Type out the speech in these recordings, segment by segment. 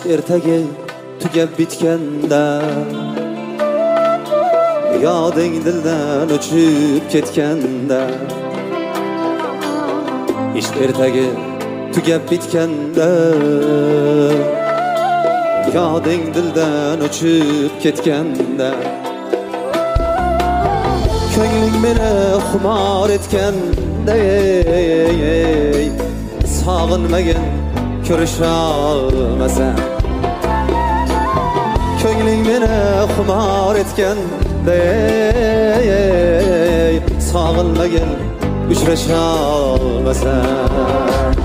ertaga tugab bitganda, yoding dildan o'chib ketganda, ish ertaga tugab bitganda, yoding dildan o'chib ketganda, ko'ngling meni xumor etganda, sog'inmagan ko'risha olmasam, ko'ngling meni xumor etganda, sog'inmagan uchrasha olmasam.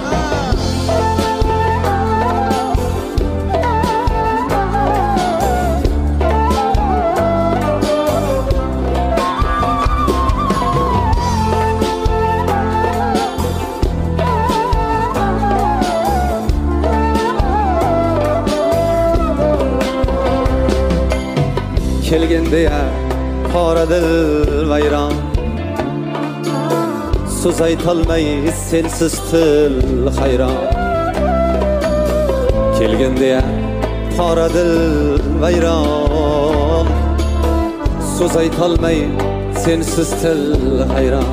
Kelganda ya qora dil vayron, so'z aytolmay sensiz til hayron. Kelganda ya qora dil vayron, so'z aytolmay sensiz til hayron.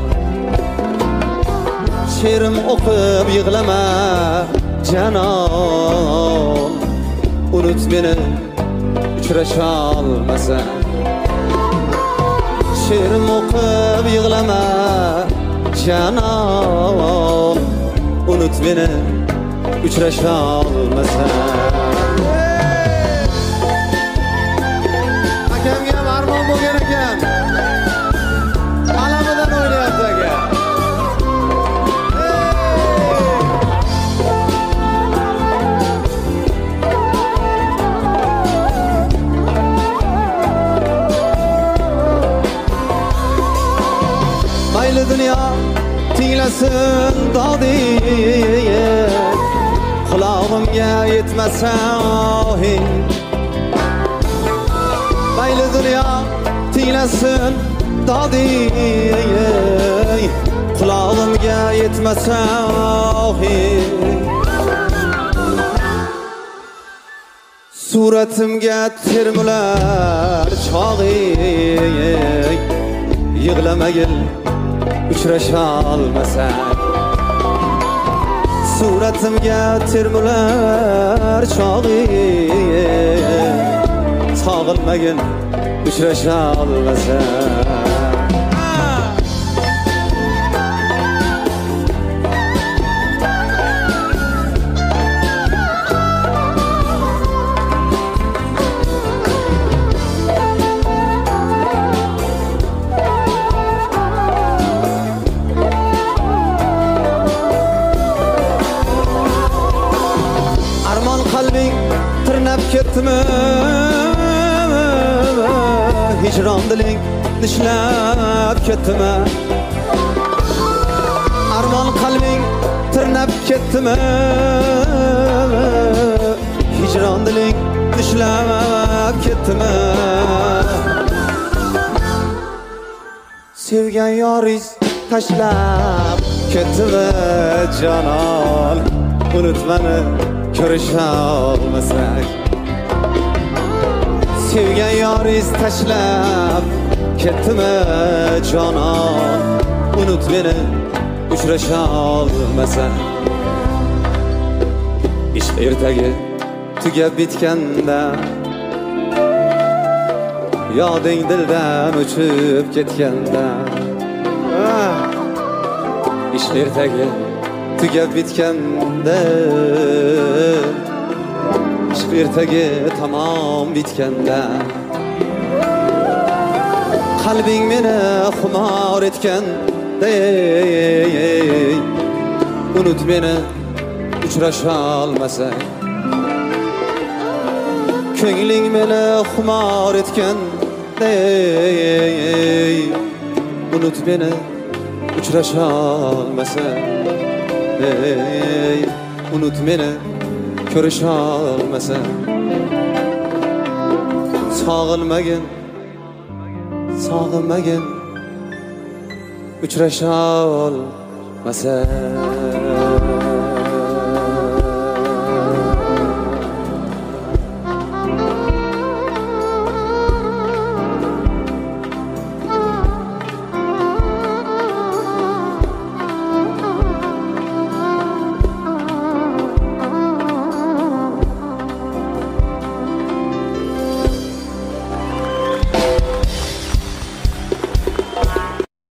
She'rim o'qib yig'lama janon, unut meni uchrasha olmasam. She'rim o'qib yig'lama janon, unut meni uchrasha olmasam. Akamga armon bo'lgan ekan, alamidan o'ynayapti aka. Mayli dunyo tinglasin doding, qulog'imga yetmasa ohing. Mayli dunyo tinglasin doding, qulog'imga yetmasa ohing. Suratimga termular chog'ing, yig'lamagil uchrasha olmasak. Suratimga termular chog'ing, sog'inmagin uchrasha olmasak. Qalbing tirnab ketdimi, hijron diling nishlab ketdimi? Armon qalbing tirnab ketdimi, hijron diling nishlab ketdimi? Sevgan yoringiz tashlab ketdimi janon, unut meni ko'risha olmasak. Sevgan yoringiz tashlab ketdimi jonon, unut meni uchrasha olmasak. Ish ertaga tugab bitganda, yoding dildan o'chib ketganda, ish ertaga tugab bitganda, ish ertaga tamom bitganda, qalbing meni xumor etganda, unut meni uchrasha olmasak. Ko'ngling meni xumor etganda, unut meni uchrasha olmasak. Unut meni ko'risha olmasak. Sog'inmagin, sog'inmagin uchrasha olmasak.